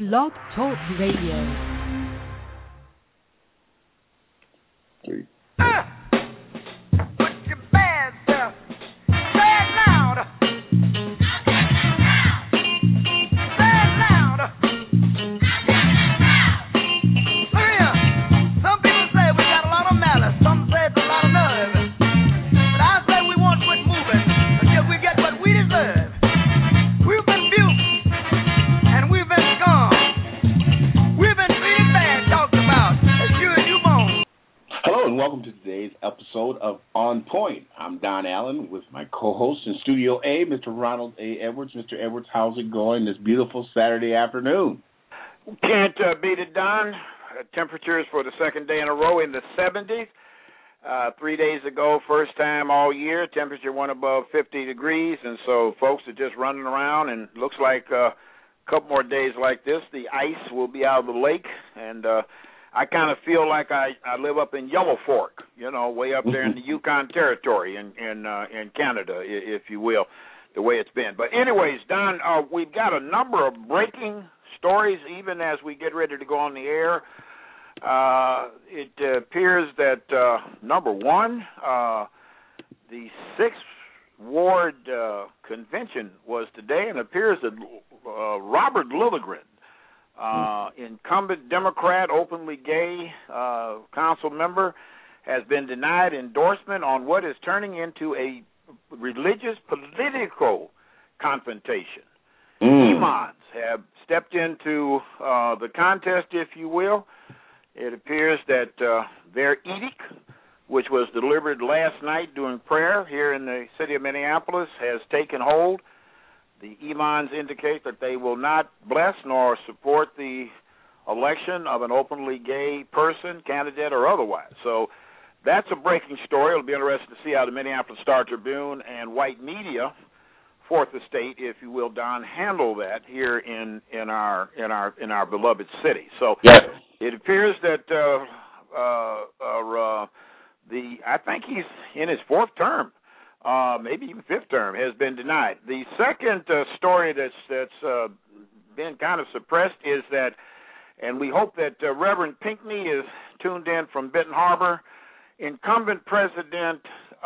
Blog Talk Radio. Put your bad self. Say it loud. Say it loud. Look here. Some people say we got a lot of malice. Some say it's a lot of nerve. But I say we won't quit moving until we get what we deserve. We've been abused and we've been scorned. We've been treated bad, talked about as sure as you bone. Hello and welcome to today's episode of On Point. I'm Don Allen with my co-host in Studio A, Mr. Ronald A. Edwards. Mr. Edwards, how's it going this beautiful Saturday afternoon? Can't beat it, Don. Temperatures for the second day in a row in the 70s. 3 days ago, first time all year, temperature went above 50 degrees, and so folks are just running around, and looks like a couple more days like this, the ice will be out of the lake, and I kind of feel like I live up in Yellow Fork, way up there in the Yukon Territory in Canada, if you will, the way it's been. But anyways, Don, we've got a number of breaking stories even as we get ready to go on the air. It appears that, number one, the 6th Ward Convention was today, and it appears that Robert Lilligren, incumbent Democrat, openly gay council member, has been denied endorsement on what is turning into a religious political confrontation. Imams have stepped into the contest, if you will. It appears that their edict, which was delivered last night during prayer here in the city of Minneapolis, has taken hold. The imams indicate that they will not bless nor support the election of an openly gay person, candidate, or otherwise. So that's a breaking story. It'll be interesting to see how the Minneapolis Star-Tribune and white media, Fourth Estate, if you will, Don, handle that here in our beloved city. So yes. It appears that I think he's in his fourth term. Maybe even fifth term, has been denied. The second story that's been kind of suppressed is that, and we hope that Reverend Pinckney is tuned in from Benton Harbor, incumbent President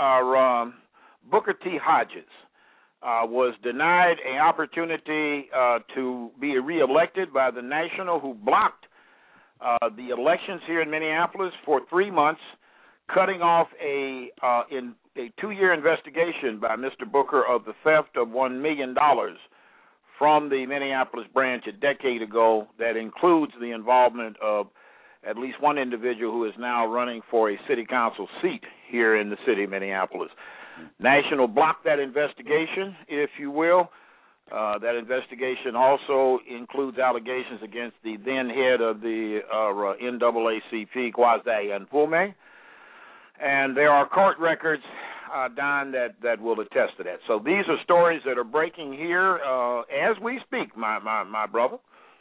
Booker T. Hodges was denied an opportunity to be reelected by the National, who blocked the elections here in Minneapolis for 3 months, cutting off a 2-year investigation by Mr. Booker of the theft of $1 million from the Minneapolis branch a decade ago. That includes the involvement of at least one individual who is now running for a city council seat here in the city of Minneapolis. National blocked that investigation, if you will. That investigation also includes allegations against the then head of the NAACP, Kweisi Anfume. And there are court records, Don, that will attest to that. So these are stories that are breaking here as we speak, my brother.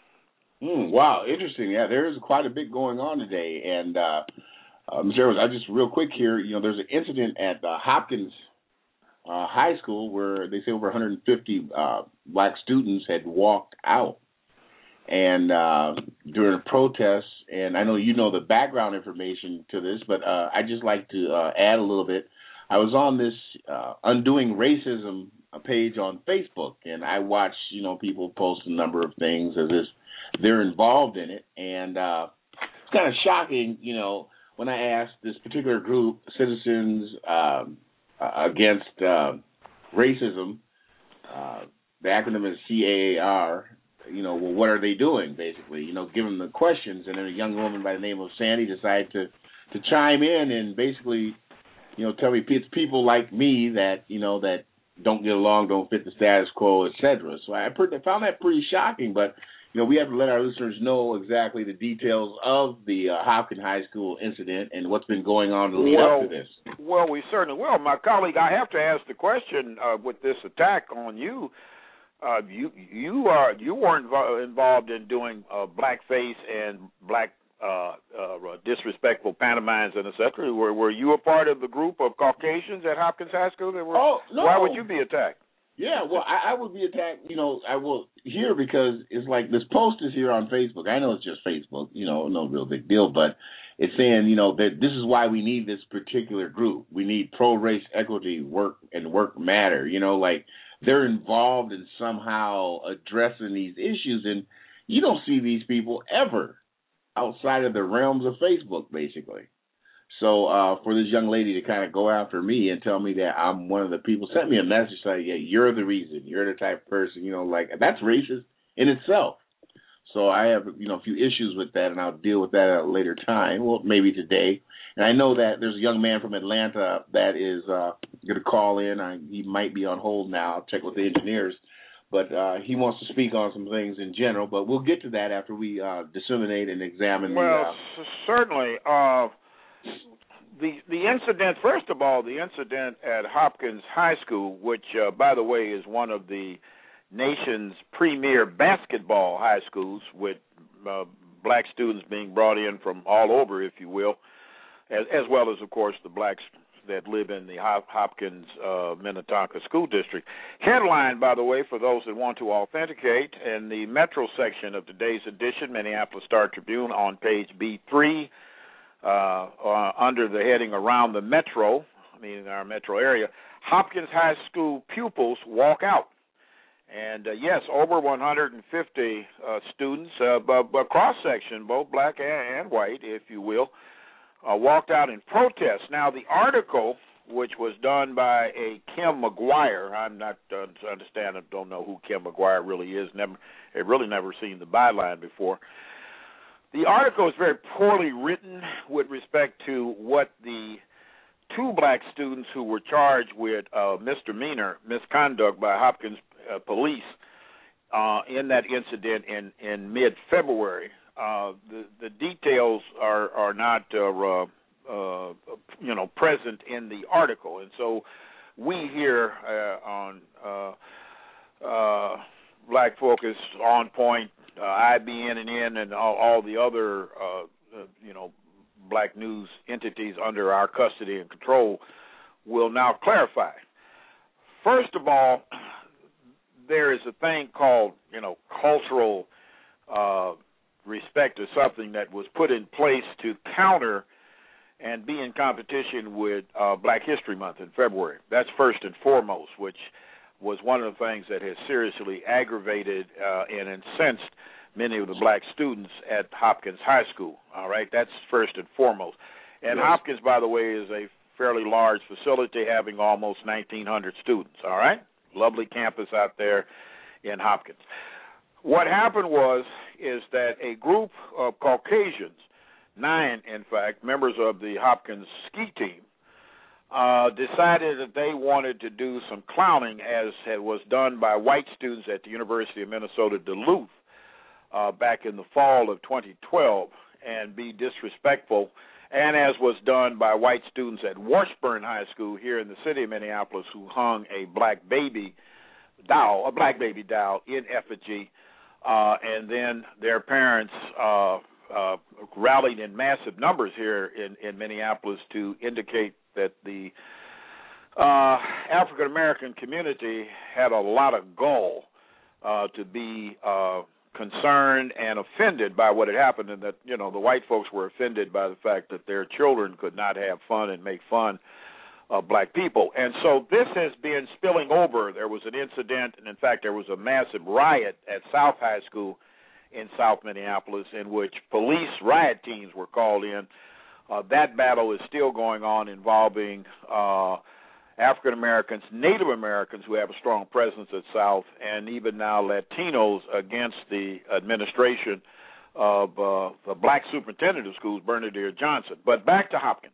Wow, interesting. Yeah, there is quite a bit going on today. And, Mr. Edwards, I just real quick here, there's an incident at Hopkins High School where they say over 150 black students had walked out and during a protest, and I know you know the background information to this, but I'd just like to add a little bit. I was on this Undoing Racism page on Facebook, and I watched, people post a number of things as if they're involved in it, and it's kind of shocking, when I asked this particular group, Citizens Against Racism, the acronym is CAAR, well, what are they doing, basically, given the questions. And then a young woman by the name of Sandy decided to chime in and basically, tell me it's people like me that, that don't get along, don't fit the status quo, etc. So I found that pretty shocking, but, we have to let our listeners know exactly the details of the Hopkins High School incident and what's been going on to lead up to this. Well, we certainly will. My colleague, I have to ask the question with this attack on you. You weren't involved in doing blackface and black disrespectful pantomimes and etc. Were you a part of the group of Caucasians at Hopkins High School? No. Why would you be attacked? Yeah, well, I would be attacked. I will here because it's like this post is here on Facebook. I know it's just Facebook, no real big deal, but it's saying, that this is why we need this particular group. We need pro-race equity work and work matter. Like they're involved in somehow addressing these issues, and you don't see these people ever outside of the realms of Facebook, basically. So for this young lady to kind of go after me and tell me that I'm one of the people, sent me a message saying, yeah, you're the reason. You're the type of person, like that's racist in itself. So I have, a few issues with that, and I'll deal with that at a later time, well, maybe today. And I know that there's a young man from Atlanta that is going to call in. He might be on hold now. I'll check with the engineers. But he wants to speak on some things in general. But we'll get to that after we disseminate and examine certainly. The incident, first of all, the incident at Hopkins High School, which, by the way, is one of the nation's premier basketball high schools, with black students being brought in from all over, if you will, as well as, of course, the blacks that live in the Hopkins Minnetonka School District. Headline, by the way, for those that want to authenticate, in the Metro section of today's edition, Minneapolis Star-Tribune, on page B3, under the heading Around the Metro, meaning our metro area, Hopkins High School pupils walk out. And, yes, over 150 students, but cross-section, both black and white, if you will, walked out in protest. Now, the article, which was done by a Kim McGuire, I'm not understand, I don't know who Kim McGuire really is, I've really never seen the byline before. The article is very poorly written with respect to what the two black students who were charged with misdemeanor misconduct by Hopkins police in that incident in mid-February. The details are not present in the article, and so we here on Black Focus, On Point, IBNN, and all the other black news entities under our custody and control will now clarify. First of all, there is a thing called cultural respect, or something that was put in place to counter and be in competition with Black History Month in February. That's first and foremost, which was one of the things that has seriously aggravated and incensed many of the black students at Hopkins High School. All right, that's first and foremost. And yes. Hopkins, by the way, is a fairly large facility having almost 1,900 students. All right, lovely campus out there in Hopkins. What happened is that a group of Caucasians, 9 in fact, members of the Hopkins ski team, decided that they wanted to do some clowning, as was done by white students at the University of Minnesota Duluth back in the fall of 2012, and be disrespectful, and as was done by white students at Washburn High School here in the city of Minneapolis, who hung a black baby doll in effigy, and then their parents rallied in massive numbers here in Minneapolis to indicate that the African American community had a lot of gall to be concerned and offended by what had happened, and that the white folks were offended by the fact that their children could not have fun and make fun of black people. And so this has been spilling over. There was an incident, and in fact there was a massive riot at South High School in South Minneapolis, in which police riot teams were called in. That battle is still going on, involving African Americans, Native Americans who have a strong presence at South, and even now Latinos, against the administration of the black superintendent of schools, Bernadette Johnson. But back to Hopkins.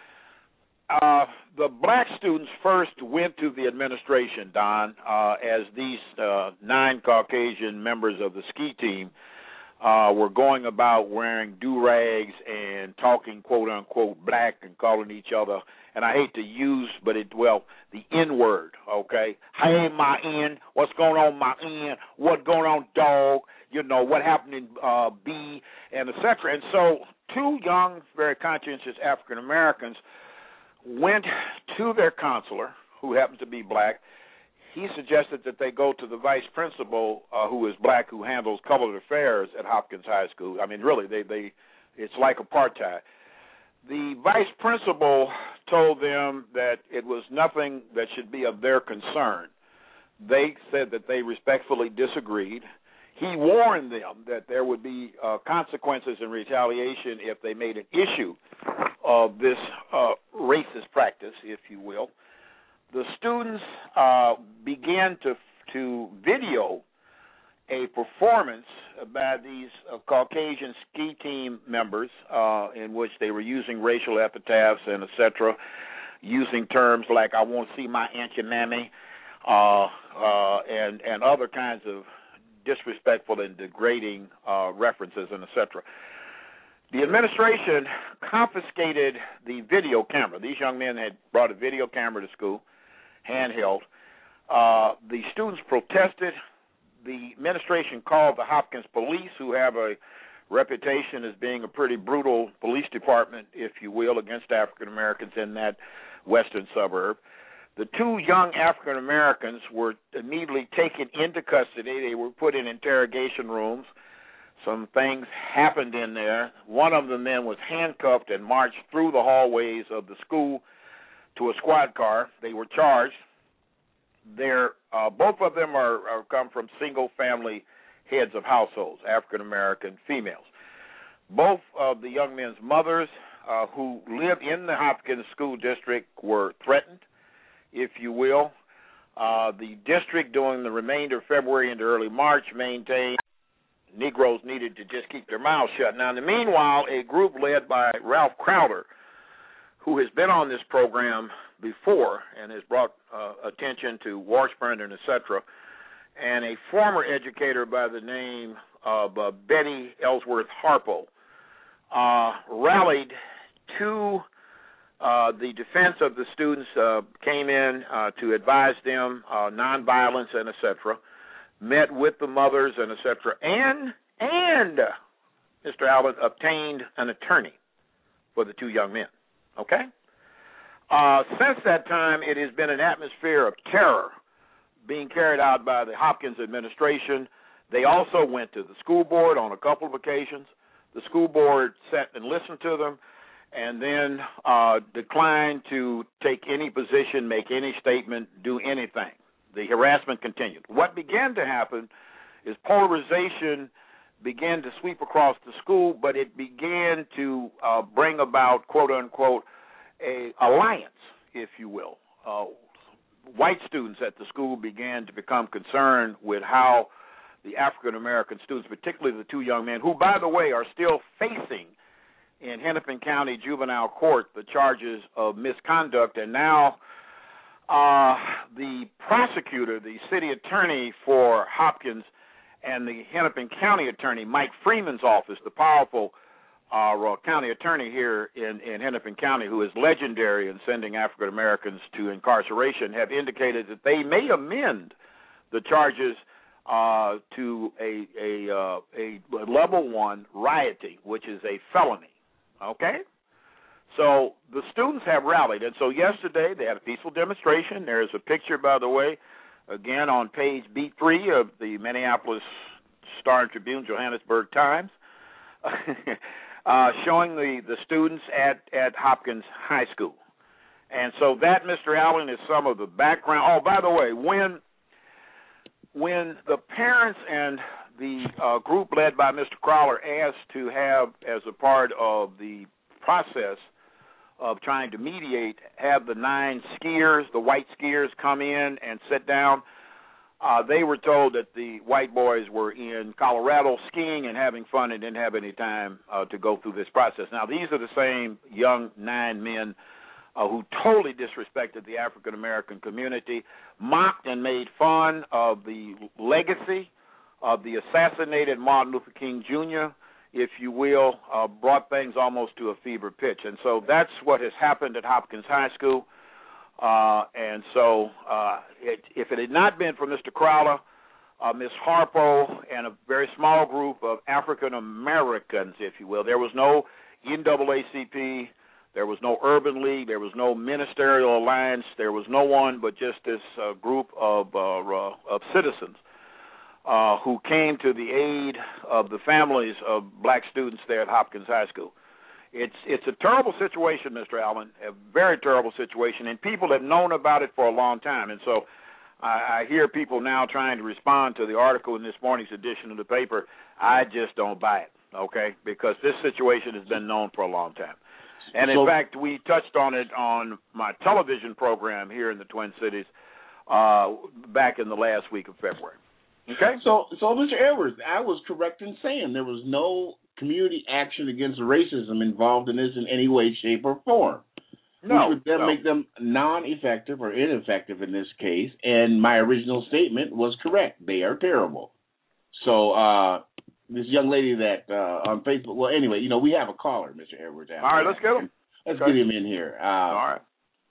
The black students first went to the administration, Don, as these 9 Caucasian members of the ski team were going about wearing do-rags and talking, quote-unquote, black, and calling each other, and I hate to use, the N-word, okay? Hey, my N, what's going on, my N? What's going on, dog? What happened in B, and et cetera. And so 2 young, very conscientious African Americans went to their counselor, who happened to be black, he suggested that they go to the vice principal, who is black, who handles colored affairs at Hopkins High School. I mean, really, it's like apartheid. The vice principal told them that it was nothing that should be of their concern. They said that they respectfully disagreed. He warned them that there would be consequences and retaliation if they made an issue of this racist practice, if you will. The students began to video a performance by these Caucasian ski team members in which they were using racial epithets and et cetera, using terms like "I won't see my Auntie Mammy," and other kinds of disrespectful and degrading references and et cetera. The administration confiscated the video camera. These young men had brought a video camera to school, handheld. The students protested. The administration called the Hopkins police, who have a reputation as being a pretty brutal police department, if you will, against African Americans in that western suburb. The two young African Americans were immediately taken into custody. They were put in interrogation rooms. Some things happened in there. One of them then was handcuffed and marched through the hallways of the school to a squad car. They were charged. Both of them are come from single-family heads of households, African-American females. Both of the young men's mothers who lived in the Hopkins School District were threatened, if you will. The district, during the remainder of February into early March, maintained Negroes needed to just keep their mouths shut. Now, in the meanwhile, a group led by Ralph Crowder, who has been on this program before and has brought attention to Washburn and et cetera, and a former educator by the name of Betty Ellsworth Harpo, rallied to the defense of the students, came in to advise them nonviolence and et cetera, met with the mothers and et cetera, and Mr. Allen obtained an attorney for the two young men. Okay? Since that time, it has been an atmosphere of terror being carried out by the Hopkins administration. They also went to the school board on a couple of occasions. The school board sat and listened to them and then declined to take any position, make any statement, do anything. The harassment continued. What began to happen is polarization began to sweep across the school, but it began to bring about, quote unquote, a alliance, if you will. White students at the school began to become concerned with how the African-American students, particularly the two young men, who, by the way, are still facing in Hennepin County Juvenile Court the charges of misconduct, and now the prosecutor, the city attorney for Hopkins, and the Hennepin County attorney, Mike Freeman's office, the powerful county attorney here in Hennepin County, who is legendary in sending African Americans to incarceration, have indicated that they may amend the charges to a level 1 rioting, which is a felony. Okay? So the students have rallied, and so yesterday they had a peaceful demonstration. There's a picture, by the way, again on page B3 of the Minneapolis Star and Tribune, Johannesburg Times, showing the students at Hopkins High School. And so that, Mr. Allen, is some of the background. Oh, by the way, when the parents and the group led by Mr. Crowler asked to have, as a part of the process of trying to mediate, have the 9 skiers, the white skiers, come in and sit down, they were told that the white boys were in Colorado skiing and having fun and didn't have any time to go through this process. Now, these are the same young 9 men who totally disrespected the African-American community, mocked and made fun of the legacy of the assassinated Martin Luther King Jr., if you will, brought things almost to a fever pitch. And so that's what has happened at Hopkins High School. And so if it had not been for Mr. Crowler, Ms. Harpo, and a very small group of African Americans, if you will, there was no NAACP, There was no urban league. There was no ministerial alliance. There was no one but just this group of citizens who came to the aid of the families of black students there at Hopkins High School. It's a terrible situation, Mr. Allen, a very terrible situation, and people have known about it for a long time. And so I hear people now trying to respond to the article in this morning's edition of the paper. I just don't buy it, okay, because this situation has been known for a long time. And, in fact, we touched on it on my television program here in the Twin Cities back in the last week of February. Okay? So Mr. Edwards, I was correct in saying there was no community action against racism involved in this in any way, shape, or form. No. Which would then make them non-effective or ineffective in this case, and my original statement was correct. They are terrible. So this young lady that on Facebook, well, anyway, we have a caller, Mr. Edwards. All right, let's get him. Let's get him in here. All right.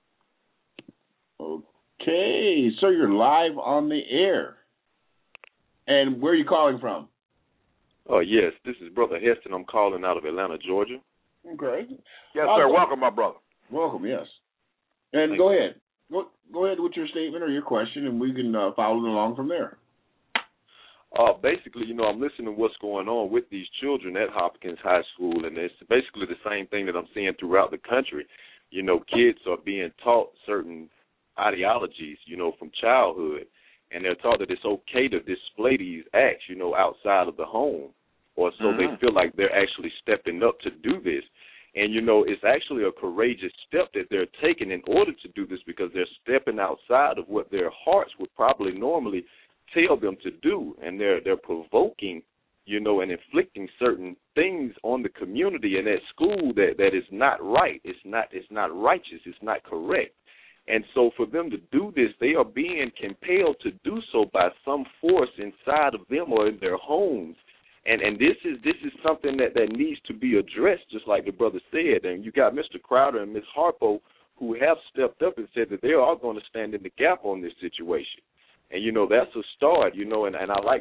Okay, sir, you're live on the air. And where are you calling from? Oh, yes, this is Brother Heston. I'm calling out of Atlanta, Georgia. Okay. Yes, sir. Welcome, my brother. Welcome, yes. And Thank go you. ahead. Go ahead with your statement or your question, and we can follow along from there. Basically, I'm listening to what's going on with these children at Hopkins High School, and it's basically the same thing that I'm seeing throughout the country. Kids are being taught certain ideologies, from childhood, and they're taught that it's okay to display these acts, outside of the home, or so they feel like they're actually stepping up to do this. And, it's actually a courageous step that they're taking in order to do this because they're stepping outside of what their hearts would probably normally tell them to do. And they're provoking, and inflicting certain things on the community and at school that is not right. It's not righteous. It's not correct. And so for them to do this, they are being compelled to do so by some force inside of them or in their homes. And this is something that needs to be addressed, just like the brother said. And you got Mr. Crowder and Ms. Harpo who have stepped up and said that they are going to stand in the gap on this situation. And, that's a start, and I like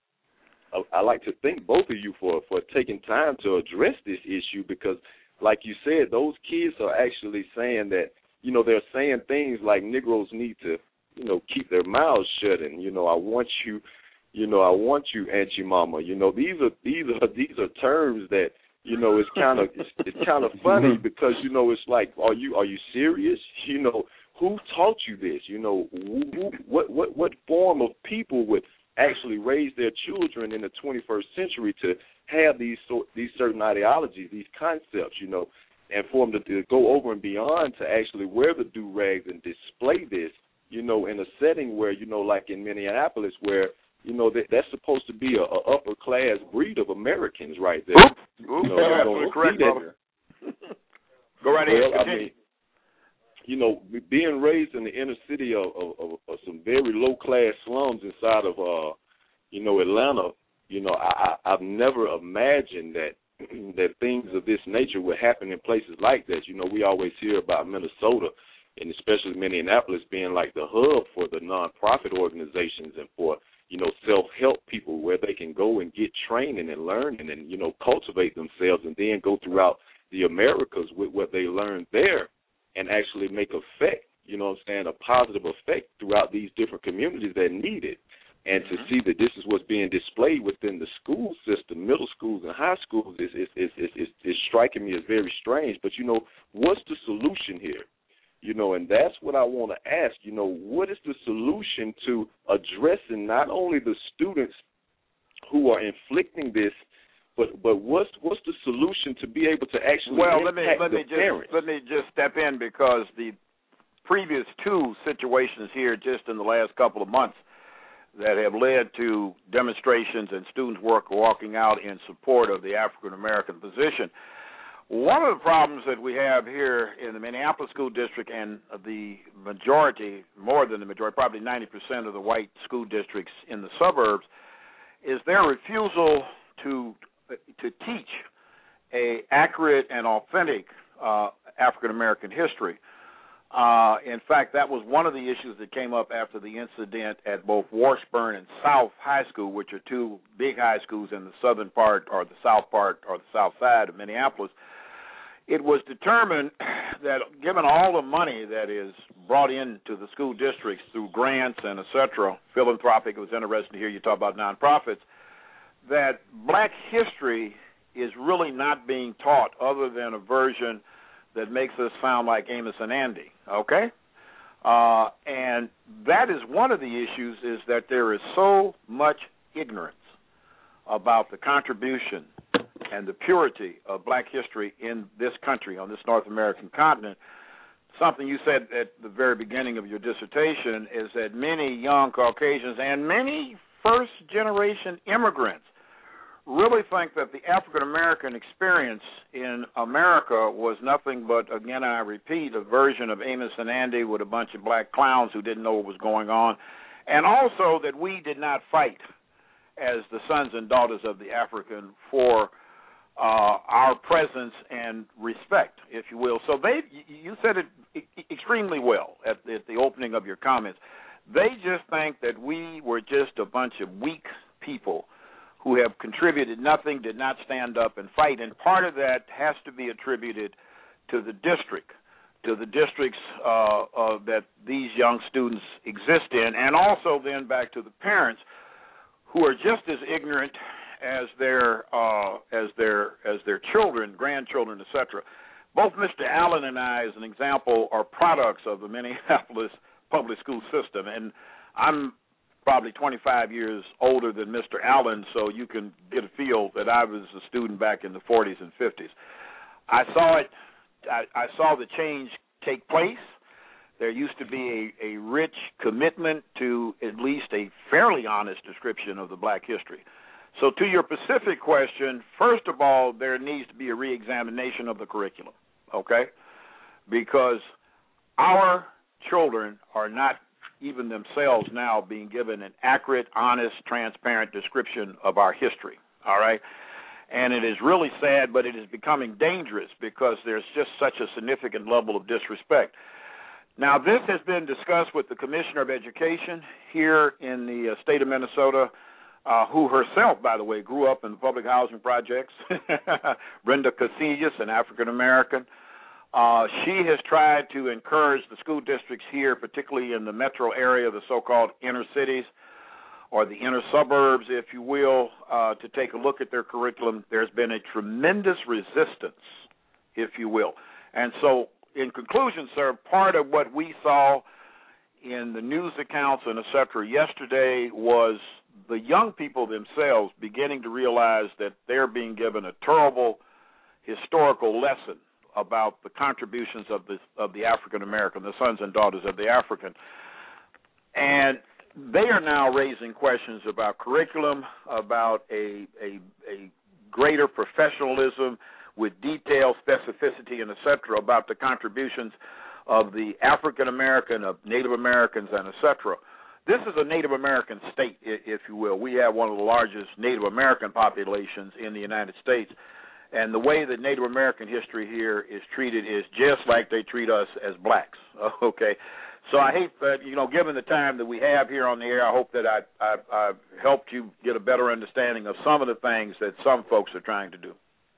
to thank both of you for taking time to address this issue because, like you said, those kids are actually saying that, they're saying things like Negroes need to, keep their mouths shut and, I want you, Auntie Mama. These are terms that, it's kind of funny because, it's like, are you serious? Who taught you this? What form of people would actually raise their children in the 21st century to have these certain ideologies, these concepts, and for them to go over and beyond to actually wear the do-rags and display this, in a setting where, like in Minneapolis where, that's supposed to be a upper-class breed of Americans right there. Absolutely correct, brother. Go right ahead. Continue. Being raised in the inner city of some very low-class slums inside of, Atlanta, I've never imagined that things of this nature would happen in places like that. We always hear about Minnesota and especially Minneapolis being like the hub for the nonprofit organizations and for, self-help people where they can go and get training and learning and, cultivate themselves and then go throughout the Americas with what they learned there and actually make effect, a positive effect throughout these different communities that need it. And to see that this is what's being displayed within the school system, middle schools and high schools, is striking me as very strange. But, what's the solution here? And that's what I want to ask. What is the solution to addressing not only the students who are inflicting this, but what's the solution to be able to actually impact the parents? Let me just step in because the previous two situations here just in the last couple of months that have led to demonstrations and students walking out in support of the African-American position. One of the problems that we have here in the Minneapolis School District and the majority, more than the majority, probably 90% of the white school districts in the suburbs, is their refusal to teach a accurate and authentic African-American history. In fact, that was one of the issues that came up after the incident at both Washburn and South High School, which are two big high schools in the southern part or the south part or the south side of Minneapolis. it was determined that given all the money that is brought into the school districts through grants and et cetera, philanthropic, it was interesting to hear you talk about nonprofits, that black history is really not being taught other than a version that makes us sound like Amos and Andy, okay? And that is one of the issues, is that there is so much ignorance about the contribution and the purity of black history in this country, on this North American continent. Something you said at the very beginning of your dissertation is that many young Caucasians and many first-generation immigrants really think that the African-American experience in America was nothing but, again, I repeat, a version of Amos and Andy with a bunch of black clowns who didn't know what was going on, and also that we did not fight as the sons and daughters of the African for our presence and respect, if you will. So you said it extremely well at the opening of your comments. They just think that we were just a bunch of weak people who have contributed nothing, did not stand up and fight. And part of that has to be attributed to the district, to the districts that these young students exist in, and also then back to the parents who are just as ignorant as their children, grandchildren, etc. Both Mr. Allen and I, as an example, are products of the Minneapolis public school system, and I'm probably 25 years older than Mr. Allen, so you can get a feel that I was a student back in the 40s and 50s. I saw it. I saw the change take place. There used to be a rich commitment to at least a fairly honest description of the black history. So to your specific question, first of all, there needs to be a reexamination of the curriculum, okay? Because our children are not even themselves now being given an accurate, honest, transparent description of our history, all right? And it is really sad, but it is becoming dangerous because there's just such a significant level of disrespect. Now, this has been discussed with the Commissioner of Education here in the state of Minnesota, who herself, by the way, grew up in the public housing projects, Brenda Casillas, an African-American. She has tried to encourage the school districts here, particularly in the metro area, the so-called inner cities or the inner suburbs, if you will, to take a look at their curriculum. There's been a tremendous resistance, if you will. And so, in conclusion, sir, part of what we saw in the news accounts and et cetera yesterday was the young people themselves beginning to realize that they're being given a terrible historical lesson about the contributions of the African American, the sons and daughters of the African. And they are now raising questions about curriculum, about a greater professionalism with detail, specificity, and et cetera, about the contributions of the African American, of Native Americans, and et cetera. This is a Native American state, if you will. We have one of the largest Native American populations in the United States. And the way that Native American history here is treated is just like they treat us as blacks, okay? So I hate that, given the time that we have here on the air, I hope that I've helped you get a better understanding of some of the things that some folks are trying to do.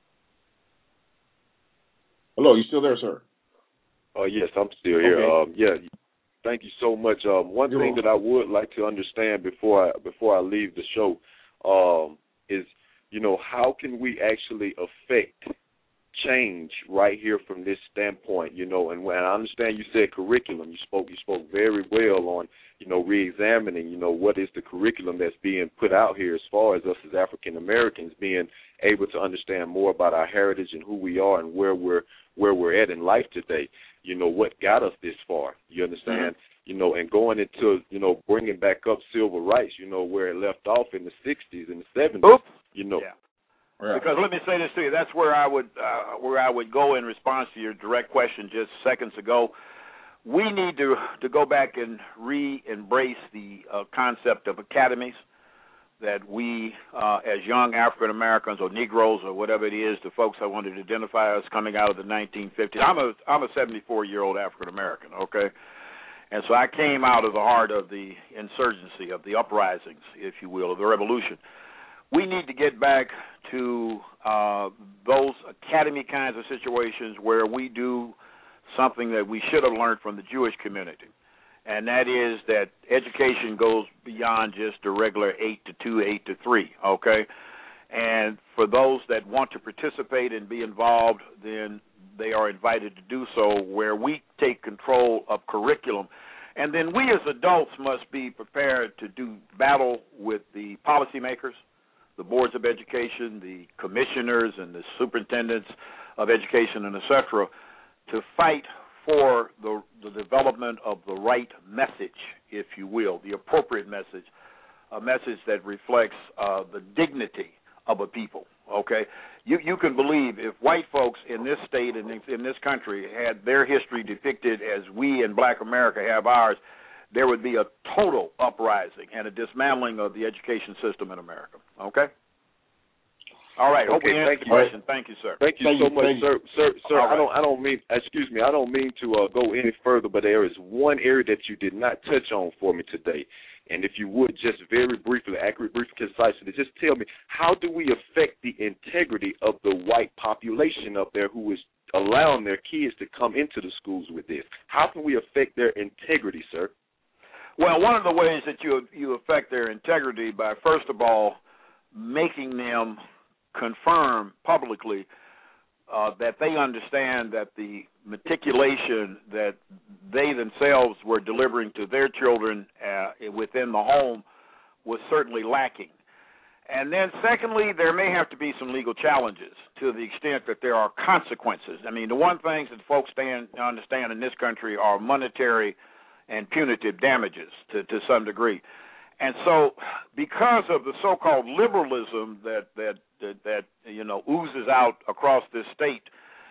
Hello, you still there, sir? Yes, I'm still here. Okay. Thank you so much. One thing that I would like to understand before I leave the show is, how can we actually affect change right here from this standpoint? And when I understand you said curriculum, you spoke very well on, reexamining, what is the curriculum that's being put out here as far as us as African Americans being able to understand more about our heritage and who we are and where we're at in life today. What got us this far, you understand? Mm-hmm. And going into, bringing back up civil rights, where it left off in the 60s and the 70s, Oops. Yeah. Right. Because let me say this to you, that's where I would go in response to your direct question just seconds ago. We need to go back and re-embrace the concept of academies that we, as young African Americans or Negroes or whatever it is, the folks that wanted to identify us coming out of the 1950s. I'm a 74-year-old African American, okay? And so I came out of the heart of the insurgency, of the uprisings, if you will, of the revolution. We need to get back to those academy kinds of situations where we do something that we should have learned from the Jewish community, and that is that education goes beyond just a regular 8 to 2, 8 to 3, okay? And for those that want to participate and be involved, then they are invited to do so, where we take control of curriculum. And then we as adults must be prepared to do battle with the policymakers, the boards of education, the commissioners and the superintendents of education, and et cetera, to fight for the development of the right message, if you will, the appropriate message, a message that reflects the dignity of a people, okay? You can believe if white folks in this state and in this country had their history depicted as we in black America have ours, there would be a total uprising and a dismantling of the education system in America, okay? All right. Hope we answered the question. Thank you, sir. Thank you so much, sir. Right. I don't mean. Excuse me. I don't mean to go any further, but there is one area that you did not touch on for me today, and if you would just very briefly, accurately, briefly, concisely, just tell me, how do we affect the integrity of the white population up there who is allowing their kids to come into the schools with this? How can we affect their integrity, sir? Well, one of the ways that you affect their integrity by, first of all, making them confirm publicly that they understand that the meticulation that they themselves were delivering to their children within the home was certainly lacking. And then secondly, there may have to be some legal challenges to the extent that there are consequences. I mean, the one things that folks understand in this country are monetary and punitive damages to some degree. And so, because of the so-called liberalism that oozes out across this state,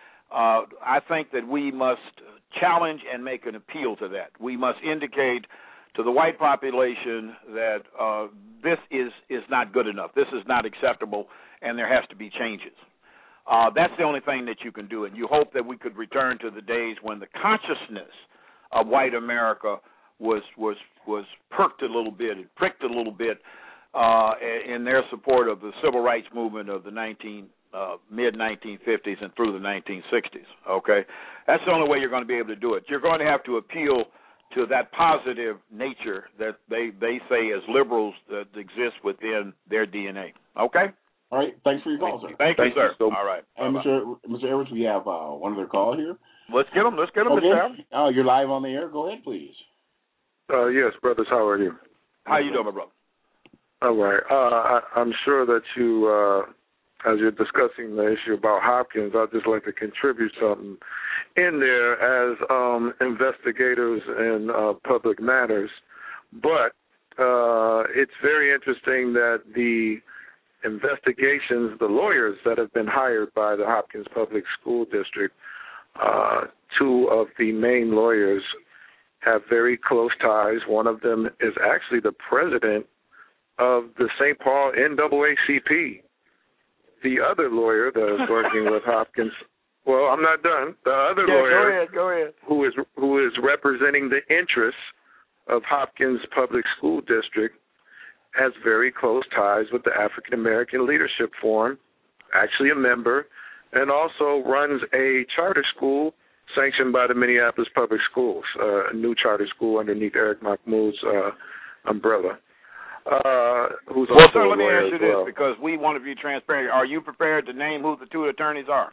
I think that we must challenge and make an appeal to that. We must indicate to the white population that this is not good enough. This is not acceptable, and there has to be changes. That's the only thing that you can do, and you hope that we could return to the days when the consciousness of white America was perked a little bit, and pricked a little bit in their support of the civil rights movement of the mid-1950s and through the 1960s, okay? That's the only way you're going to be able to do it. You're going to have to appeal to that positive nature that they say as liberals that exists within their DNA, okay? All right. Thanks for your call, sir. Thank you, sir. All right. And Mr. Edwards, we have one other call here. Let's get him. Okay. Mr. Edwards. Oh, you're live on the air. Go ahead, please. Yes, brothers. How are you? How you doing, my brother? All right. I'm sure that you, as you're discussing the issue about Hopkins, I'd just like to contribute something in there as investigators in public matters. But it's very interesting that the investigations, the lawyers that have been hired by the Hopkins Public School District, two of the main lawyers have very close ties. One of them is actually the president of the St. Paul NAACP. The other lawyer that is working with Hopkins, well, I'm not done. The other lawyer, go ahead. who is representing the interests of Hopkins Public School District, has very close ties with the African American Leadership Forum, actually a member, and also runs a charter school sanctioned by the Minneapolis Public Schools, a new charter school underneath Eric Mahmoud's umbrella. Who's well, also sir, a let me lawyer ask you as this, well. because we want to be transparent. Are you prepared to name who the two attorneys are?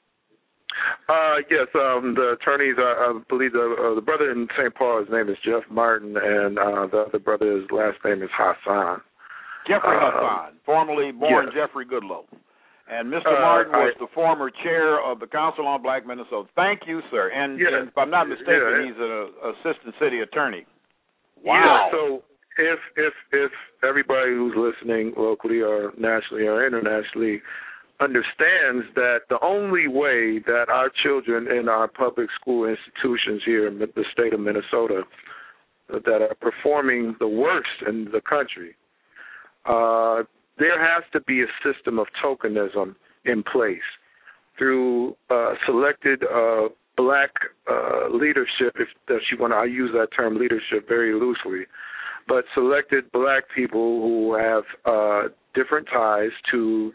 Yes, the attorneys, I believe the brother in St. Paul, his name is Jeff Martin, and the other brother, his last name is Hassan. Jeffrey Hassan, formerly born yes. Jeffrey Goodlow. And Mr. Martin was the former chair of the Council on Black Minnesota. Thank you, sir. And if I'm not mistaken, he's an assistant city attorney. Wow. Yeah, so if everybody who's listening locally or nationally or internationally understands that the only way that our children in our public school institutions here in the state of Minnesota that are performing the worst in the country, there has to be a system of tokenism in place through selected black leadership, if you want to, I use that term leadership very loosely, but selected black people who have different ties to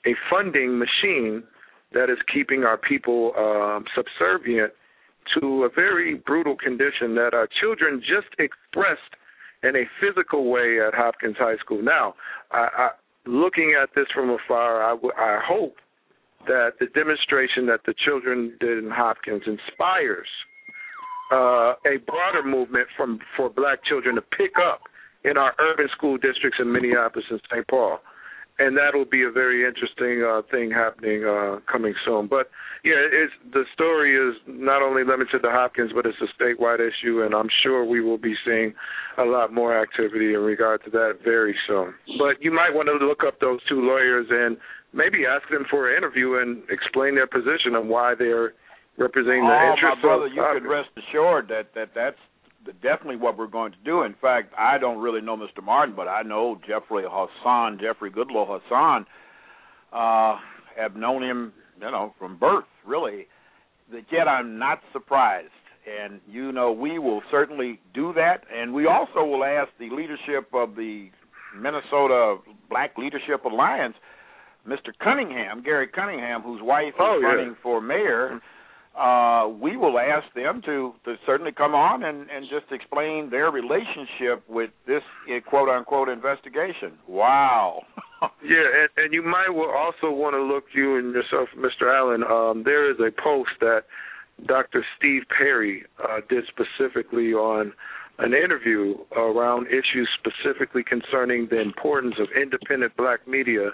a funding machine that is keeping our people subservient to a very brutal condition that our children just expressed in a physical way at Hopkins High School. Now, looking at this from afar, I hope that the demonstration that the children did in Hopkins inspires a broader movement for black children to pick up in our urban school districts in Minneapolis and St. Paul. And that will be a very interesting thing happening coming soon. But, yeah, the story is not only limited to Hopkins, but it's a statewide issue, and I'm sure we will be seeing a lot more activity in regard to that very soon. But you might want to look up those two lawyers and maybe ask them for an interview and explain their position on why they're representing the interests my brother, of you Hopkins. can rest assured that's definitely what we're going to do. In fact, I don't really know Mr. Martin, but I know Jeffrey Goodlow Hassan. Have known him, from birth, really. Yet I'm not surprised. And, we will certainly do that. And we also will ask the leadership of the Minnesota Black Leadership Alliance, Mr. Cunningham, Gary Cunningham, whose wife is running for mayor. We will ask them to certainly come on and just explain their relationship with this quote-unquote investigation. Wow. Yeah, and you might also want to look, you and yourself, Mr. Allen, there is a post that Dr. Steve Perry did specifically on an interview around issues specifically concerning the importance of independent black media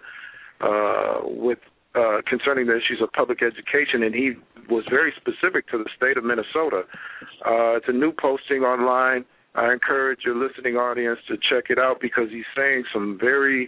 concerning the issues of public education, and he was very specific to the state of Minnesota. It's a new posting online. I encourage your listening audience to check it out because he's saying some very,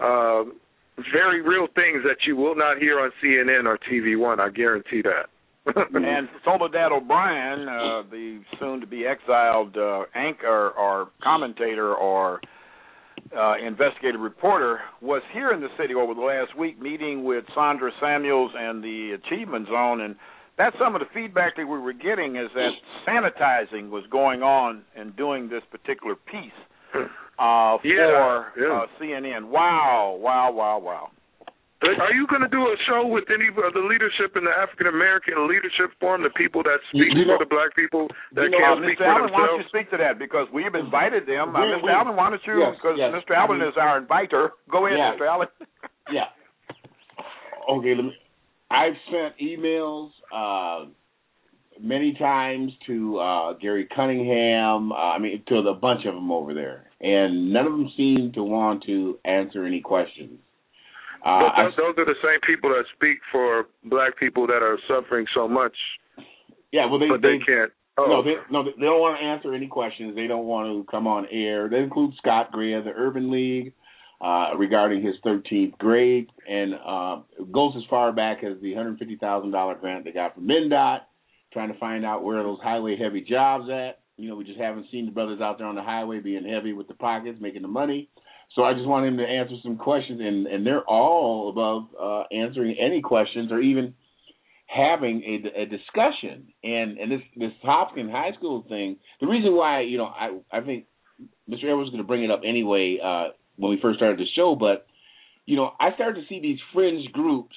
very real things that you will not hear on CNN or TV One. I guarantee that. And Soledad O'Brien, the soon-to-be exiled anchor or commentator or investigative reporter, was here in the city over the last week meeting with Sandra Samuels and the Achievement Zone, and that's some of the feedback that we were getting is that sanitizing was going on in doing this particular piece for CNN. Wow. Are you going to do a show with any of the leadership in the African American leadership forum, the people that speak for the black people that can't speak Mr. for Allen, themselves? why don't you speak to that? Because we've invited them. Mr. Allen, why don't you? Because Mr. Allen is our inviter. Go ahead, Mr. Allen. Yeah. Okay. I've sent emails many times to Gary Cunningham. To a bunch of them over there, and none of them seem to want to answer any questions. But those are the same people that speak for black people that are suffering so much. Yeah, well, they can't. No, they don't want to answer any questions. They don't want to come on air. They include Scott Gray of the Urban League regarding his 13th grade, and goes as far back as the $150,000 grant they got from MnDOT, trying to find out where those highway-heavy jobs at. We just haven't seen the brothers out there on the highway being heavy with the pockets, making the money. So I just want him to answer some questions, and they're all above answering any questions or even having a discussion. And this Hopkins High School thing, the reason why, I think Mr. Edwards was going to bring it up anyway when we first started the show, but, I started to see these fringe groups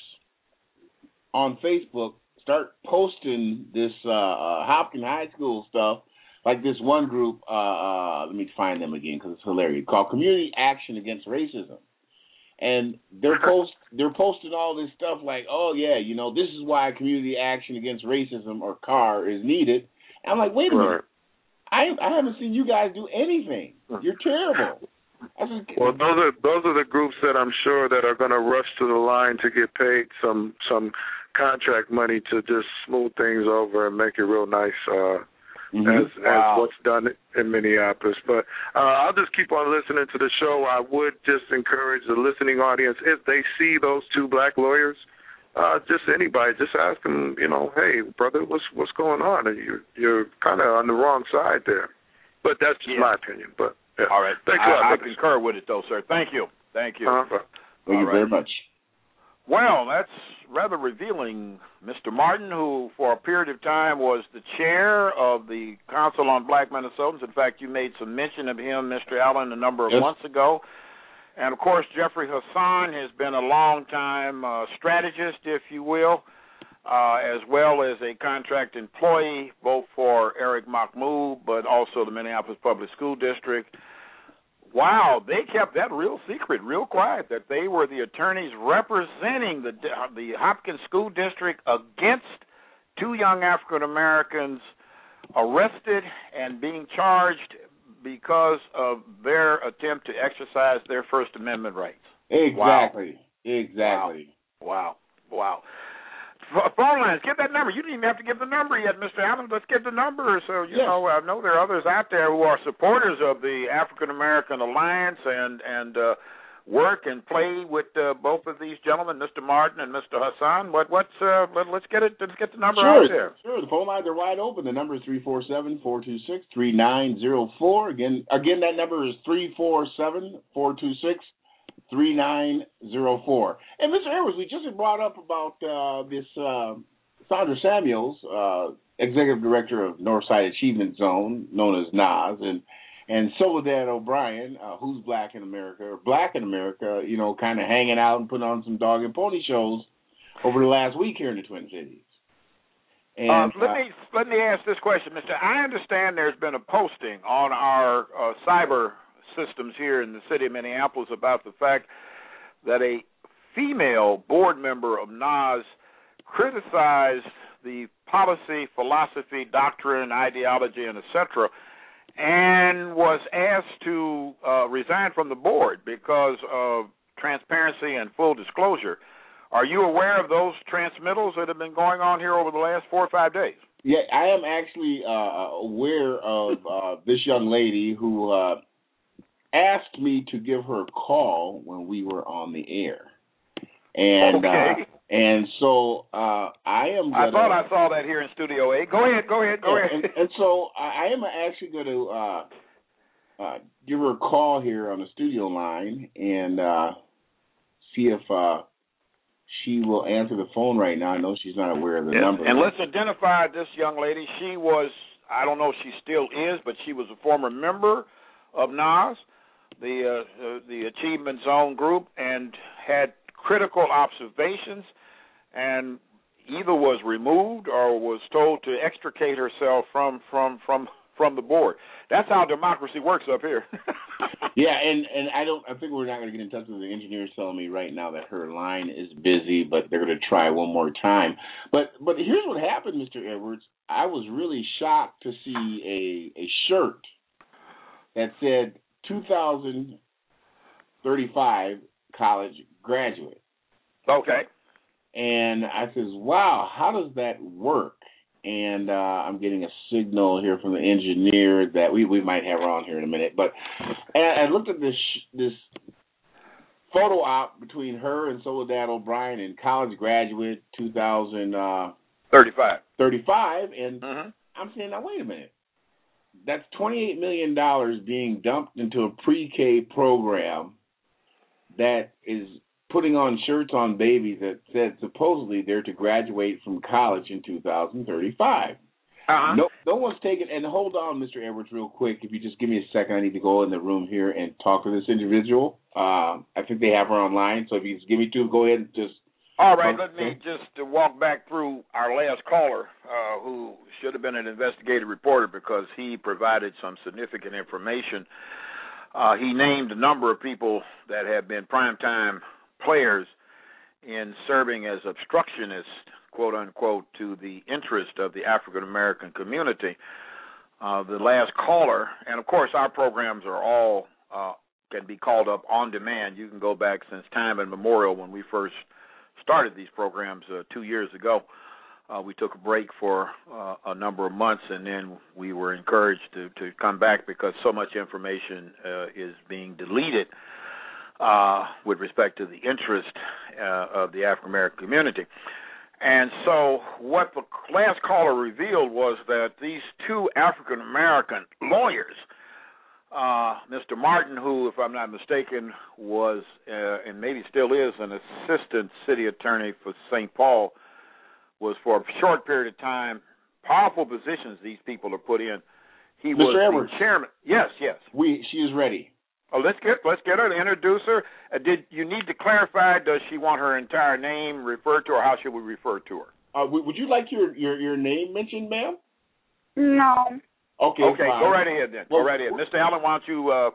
on Facebook start posting this Hopkins High School stuff. Like this one group, let me find them again because it's hilarious, called Community Action Against Racism. And they're posting all this stuff like, oh, yeah, this is why Community Action Against Racism or CAR is needed. And I'm like, wait a minute. I haven't seen you guys do anything. You're terrible. Well, those are the groups that I'm sure that are going to rush to the line to get paid some contract money to just smooth things over and make it real nice. As what's done in Minneapolis. But I'll just keep on listening to the show. I would just encourage the listening audience, if they see those two black lawyers, just anybody, just ask them, hey, brother, what's going on? And you're kind of on the wrong side there. But that's just my opinion. But yeah. All right. Thanks a lot. I concur with it, though, sir. Thank you. Thank you very much. Well, that's rather revealing. Mr. Martin, who for a period of time was the chair of the Council on Black Minnesotans. In fact, you made some mention of him, Mr. Allen, a number of months ago. And, of course, Jeffrey Hassan has been a long-time strategist, if you will, as well as a contract employee, both for Eric Mahmoud, but also the Minneapolis Public School District. Wow, they kept that real secret, real quiet, that they were the attorneys representing the Hopkins School District against two young African Americans arrested and being charged because of their attempt to exercise their First Amendment rights. Exactly. Wow. Exactly. Wow. Phone lines, give that number. You didn't even have to give the number yet, Mr. Allen. Let's give the number. So, you know, I know there are others out there who are supporters of the African American Alliance and work and play with both of these gentlemen, Mr. Martin and Mr. Hassan. Let's get the number out there. Sure. The phone lines are wide open. The number is 347-426-3904. Again, that number is 347-426-3904. And Mr. Edwards, we just brought up about this Sandra Samuels, Executive Director of Northside Achievement Zone, known as NAS, and Soledad O'Brien, who's Black in America, you know, kind of hanging out and putting on some dog and pony shows over the last week here in the Twin Cities. And let me ask this question, Mr. I understand there's been a posting on our cyber systems here in the city of Minneapolis about the fact that a female board member of NAS criticized the policy, philosophy, doctrine, ideology, and et cetera, and was asked to resign from the board because of transparency and full disclosure. Are you aware of those transmittals that have been going on here over the last 4 or 5 days? Yeah, I am actually aware of this young lady who asked me to give her a call when we were on the air. And okay. And so I am. I thought I saw that here in Studio A. Go ahead. And so I am actually going to give her a call here on the studio line and see if she will answer the phone right now. I know she's not aware of the number. And let's identify this young lady. She was, I don't know if she still is, but she was a former member of NAS, the Achievement Zone group, and had critical observations, and either was removed or was told to extricate herself from the board. That's how democracy works up here. Yeah, and I think we're not going to get in touch with the engineers telling me right now that her line is busy, but they're going to try one more time. But here's what happened, Mr. Edwards. I was really shocked to see a shirt that said 2035 college graduate. Okay. And I says, wow, how does that work? And I'm getting a signal here from the engineer that we might have her on here in a minute. But I looked at this photo op between her and Soledad O'Brien and college graduate 2035, and I'm saying, now wait a minute. That's $28 million being dumped into a pre-K program that is putting on shirts on babies that said supposedly they're to graduate from college in 2035. No one's taken. And hold on, Mr. Edwards, real quick. If you just give me a second, I need to go in the room here and talk to this individual. I think they have her online. So if you just give me two, go ahead and just. All right, let me just walk back through our last caller, who should have been an investigative reporter because he provided some significant information. He named a number of people that have been primetime players in serving as obstructionists, quote unquote, to the interest of the African American community. The last caller, and of course our programs are all can be called up on demand. You can go back since time immemorial when we first started these programs 2 years ago. We took a break for a number of months, and then we were encouraged to come back because so much information is being deleted with respect to the interest of the African American community. And so what the last caller revealed was that these two African American lawyers, Mr. Martin, who, if I'm not mistaken, was and maybe still is an assistant city attorney for St. Paul, was for a short period of time, powerful positions these people are put in. He was Mr. Edwards. the chairman. Yes. She is ready. Oh, let's get her to introduce her. Did you need to clarify? Does she want her entire name referred to, or how should we refer to her? Would you like your name mentioned, ma'am? No. Okay. Okay, fine. go right ahead then. Go right ahead, Mr. Allen. Why don't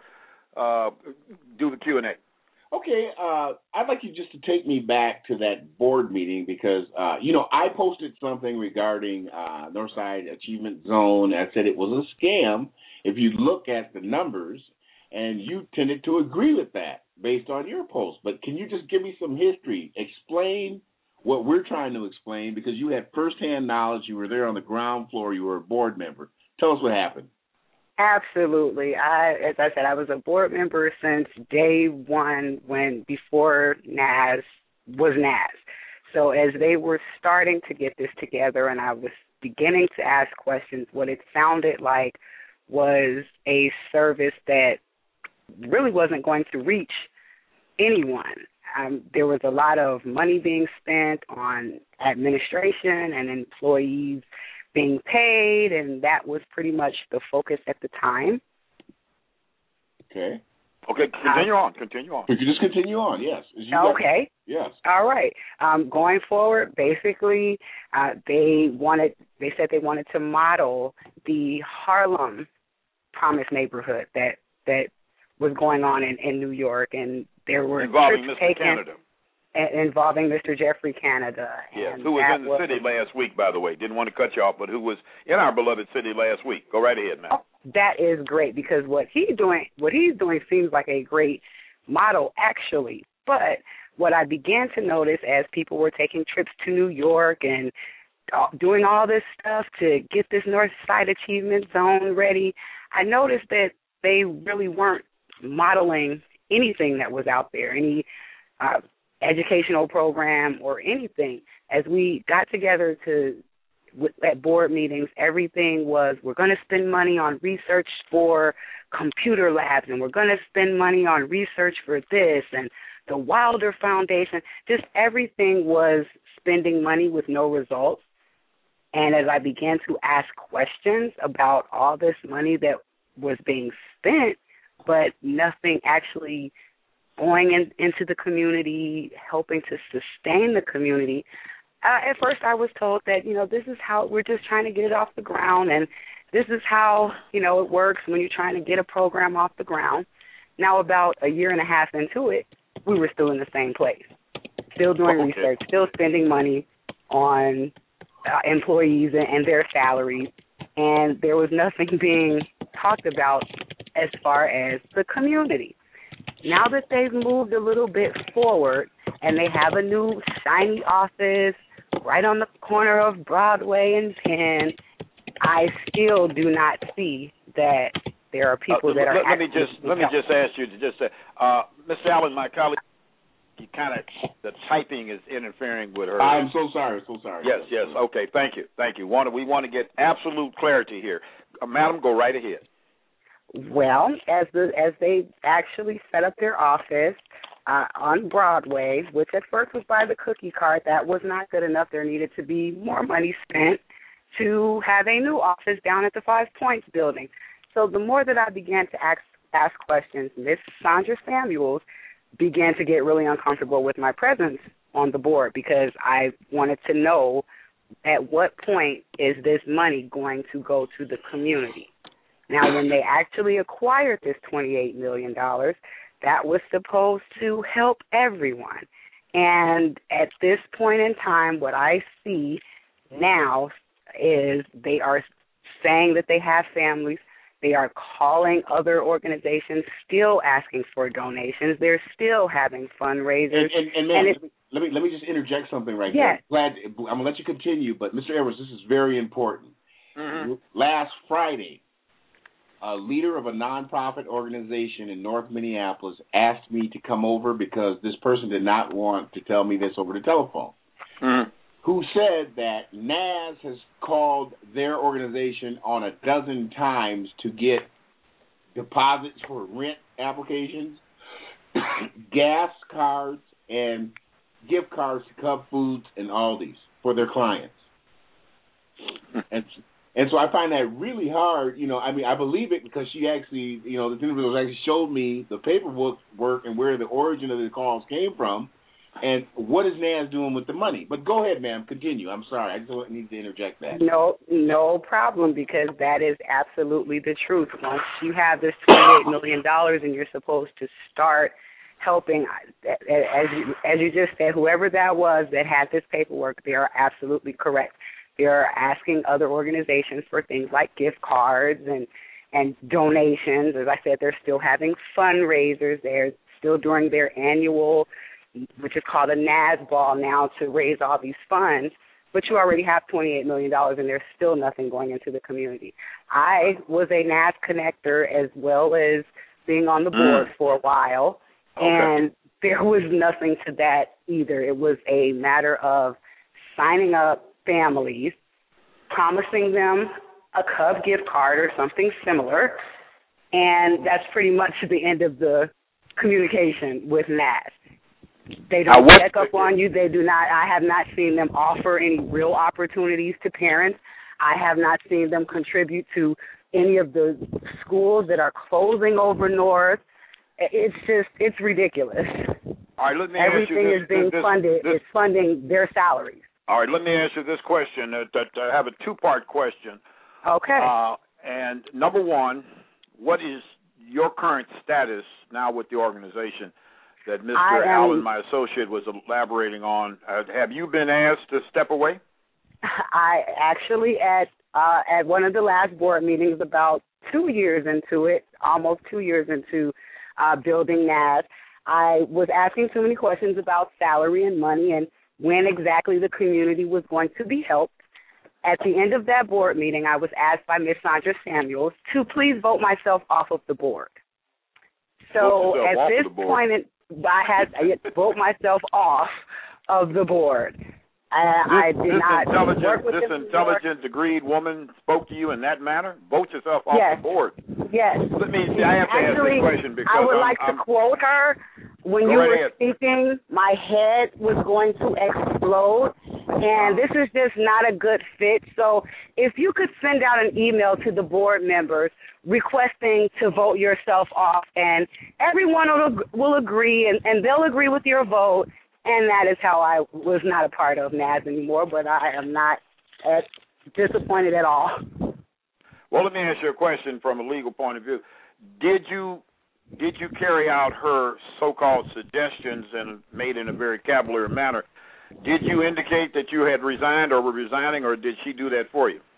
you do the Q&A? Okay, I'd like you just to take me back to that board meeting because, I posted something regarding Northside Achievement Zone. I said it was a scam if you look at the numbers, and you tended to agree with that based on your post. But can you just give me some history? Explain what we're trying to explain because you had firsthand knowledge. You were there on the ground floor. You were a board member. Tell us what happened. Absolutely. As I said, I was a board member since day one before NAS was NAS. So as they were starting to get this together and I was beginning to ask questions, what it sounded like was a service that really wasn't going to reach anyone. There was a lot of money being spent on administration and employees being paid, and that was pretty much the focus at the time. Okay. Okay, continue on. Could you just continue on? Yes. Okay. Yes. All right. Going forward, basically, they said they wanted to model the Harlem Promise neighborhood that was going on in New York, and there were involving trips Mr. taken Canada. Involving Mr. Jeffrey Canada. Yes, who was in the city last week, by the way. Didn't want to cut you off, but who was in our beloved city last week. Go right ahead, man. Oh, that is great because what he's doing seems like a great model, actually. But what I began to notice as people were taking trips to New York and doing all this stuff to get this North Side Achievement Zone ready, I noticed that they really weren't modeling anything that was out there, any educational program or anything. As we got together at board meetings, everything was, we're going to spend money on research for computer labs, and we're going to spend money on research for this, and the Wilder Foundation. Just everything was spending money with no results. And as I began to ask questions about all this money that was being spent, but nothing actually going into the community, helping to sustain the community. At first I was told that, this is how we're just trying to get it off the ground, and this is how, it works when you're trying to get a program off the ground. Now about a year and a half into it, we were still in the same place, still doing research, still spending money on employees and their salaries, and there was nothing being talked about as far as the community. Now that they've moved a little bit forward and they have a new shiny office right on the corner of Broadway and Penn, I still do not see that there are people that are let me just ask you to just say, Mr. Allen, my colleague, the typing is interfering with her. I'm so sorry. Yes. Okay, thank you. We want to get absolute clarity here. Madam, go right ahead. Well, as they actually set up their office on Broadway, which at first was by the cookie cart, that was not good enough. There needed to be more money spent to have a new office down at the 5 Points building. So the more that I began to ask questions, Ms. Sandra Samuels began to get really uncomfortable with my presence on the board because I wanted to know at what point is this money going to go to the community. Now, when they actually acquired this $28 million, that was supposed to help everyone. And at this point in time, what I see now is they are saying that they have families. They are calling other organizations, still asking for donations. They're still having fundraisers. And ma'am, let me just interject something right there. I'm going to let you continue, but Mr. Edwards, this is very important. Mm-hmm. Last Friday, a leader of a nonprofit organization in North Minneapolis asked me to come over because this person did not want to tell me this over the telephone, who said that NAS has called their organization on a dozen times to get deposits for rent applications, gas cards, and gift cards to Cub Foods and Aldi's for their clients. And so I find that really hard. I mean, I believe it because she actually, the individuals actually showed me the paperwork and where the origin of the calls came from, and what is NAS doing with the money. But go ahead, ma'am, continue. I'm sorry, I just need to interject that. No problem, because that is absolutely the truth. Once you have this $28 million and you're supposed to start helping, as you just said, whoever that was that had this paperwork, they are absolutely correct. They're asking other organizations for things like gift cards and donations. As I said, they're still having fundraisers. They're still doing their annual, which is called a NAS ball now, to raise all these funds. But you already have $28 million, and there's still nothing going into the community. I was a NAS connector as well as being on the board for a while, and there was nothing to that either. It was a matter of signing up families, promising them a Cub gift card or something similar, and that's pretty much the end of the communication with NAS. They don't check up on you. They do not. I have not seen them offer any real opportunities to parents. I have not seen them contribute to any of the schools that are closing over north. It's ridiculous. All right, let me Everything ask you is being funded. It's funding their salaries. All right, let me ask you this question. I have a two-part question. Okay. And number one, what is your current status now with the organization that Mr. Allen, my associate, was elaborating on? Have you been asked to step away? I actually, at one of the last board meetings about 2 years into it, almost 2 years into building NAS, I was asking too many questions about salary and money and when exactly the community was going to be helped. At the end of that board meeting, I was asked by Ms. Sandra Samuels to please vote myself off of the board. So at this point, I had to vote myself off of the board. I did not work with this intelligent, agreed woman spoke to you in that manner? Vote yourself off the board. Yes. Let me see. I have to ask this question because I would like to quote her. When you were speaking, my head was going to explode, and this is just not a good fit. So if you could send out an email to the board members requesting to vote yourself off, and everyone will agree, and they'll agree with your vote, and that is how I was not a part of NAS anymore, but I am not disappointed at all. Well, let me ask you a question from a legal point of view. Did you carry out her so-called suggestions and made in a very cavalier manner? Did you indicate that you had resigned or were resigning, or did she do that for you?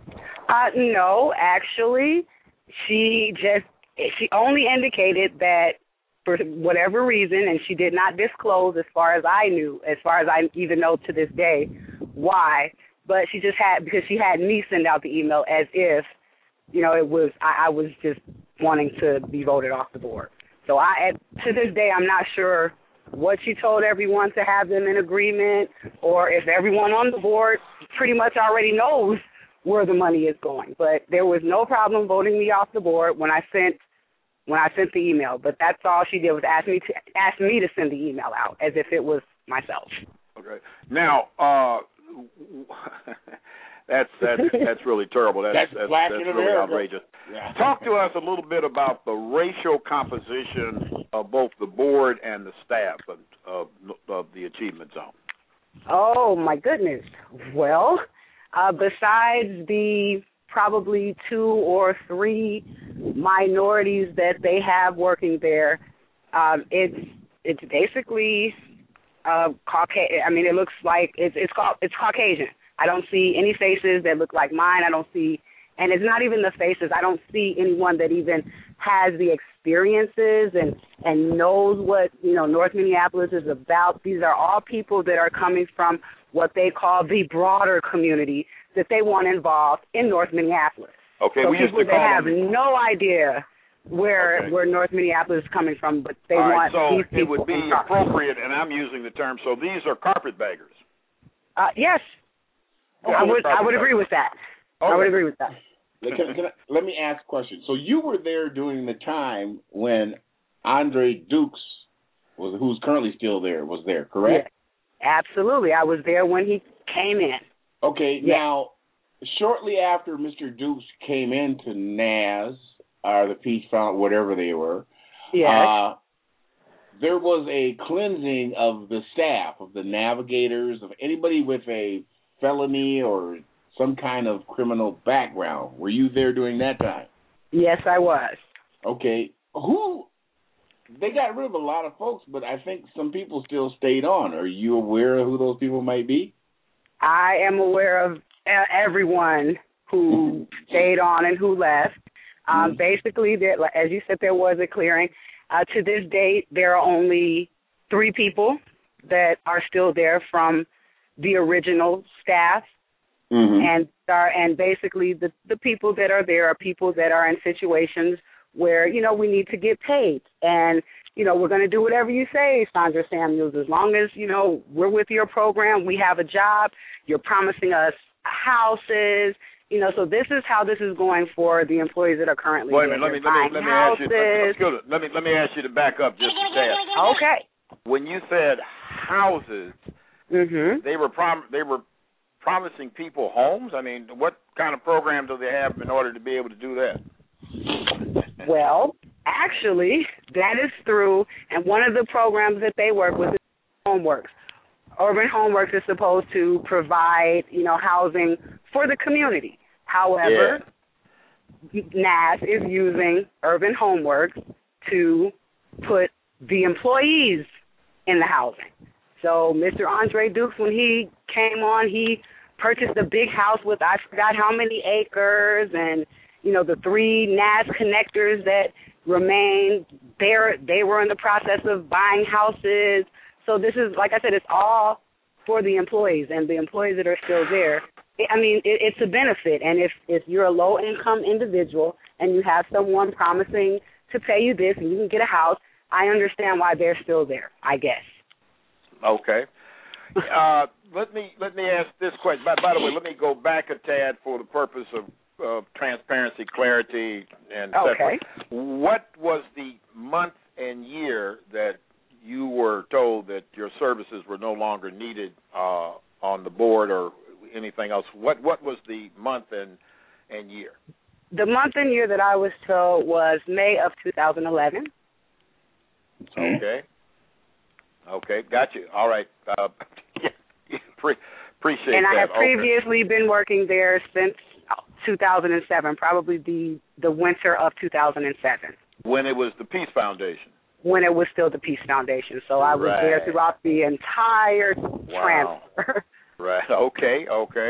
No, actually, she only indicated that for whatever reason, and she did not disclose as far as I knew, as far as I even know to this day, why. But she just because she had me send out the email as if, it was I was just wanting to be voted off the board. So to this day, I'm not sure what she told everyone to have them in agreement, or if everyone on the board pretty much already knows where the money is going. But there was no problem voting me off the board when I sent the email. But that's all she did was ask me to send the email out as if it was myself. Okay. Now, that's really terrible. That's really outrageous. Yeah. Talk to us a little bit about the racial composition of both the board and the staff of the Achievement Zone. Oh, my goodness. Well, besides the probably 2 or 3 minorities that they have working there, it's basically Caucasian. I mean, it looks like it's Caucasian. I don't see any faces that look like mine. I don't see, and it's not even the faces. I don't see anyone that even has the experiences and knows what, North Minneapolis is about. These are all people that are coming from what they call the broader community that they want involved in North Minneapolis. Okay, so we used to people that have no idea where North Minneapolis is coming from, but they want these people. It would be appropriate, and I'm using the term, so these are carpetbaggers. Yes. I would agree with that. Okay. I would agree with that. Let me ask a question. So you were there during the time when Andre Dukes, who's currently still there, was there, correct? Yeah, absolutely. I was there when he came in. Okay. Now, shortly after Mr. Dukes came into NAS, or the Peace Fountain, whatever they were, Yes. There was a cleansing of the staff, of the navigators, of anybody with a felony or some kind of criminal background. Were you there during that time? Yes, I was. Okay. They got rid of a lot of folks, but I think some people still stayed on. Are you aware of who those people might be? I am aware of everyone who stayed on and who left. Basically, as you said, there was a clearing. To this date, there are only 3 people that are still there from the original staff. And basically the people that are there are people that are in situations where, we need to get paid. And, we're going to do whatever you say, Sandra Samuels, as long as, we're with your program, we have a job, you're promising us houses. So this is how this is going for the employees that are currently Wait a minute, let me ask you. Let me ask you to back up just a tad. Okay. When you said houses, they were promising people homes. I mean, what kind of program do they have in order to be able to do that? Well, actually, that is through, and one of the programs that they work with is Homeworks. Urban Homeworks is supposed to provide, housing for the community. However, NAS is using Urban Homeworks to put the employees in the housing. So Mr. Andre Dukes, when he came on, he purchased a big house with I forgot how many acres, and the 3 NAS connectors that remained there, they were in the process of buying houses. So this is, like I said, it's all for the employees, and the employees that are still there. It's a benefit, and if you're a low-income individual and you have someone promising to pay you this and you can get a house, I understand why they're still there, I guess. Okay. Let me ask this question. By the way, let me go back a tad for the purpose of transparency, clarity, and okay. What was the month and year that you were told that your services were no longer needed on the board or anything else? What was the month and year? The month and year that I was told was May of 2011. Okay. Okay, got you. All right. Appreciate that. And I have previously been working there since 2007, probably the winter of 2007. When it was the Peace Foundation. When it was still the Peace Foundation. So I was there throughout the entire transfer. Right. Okay.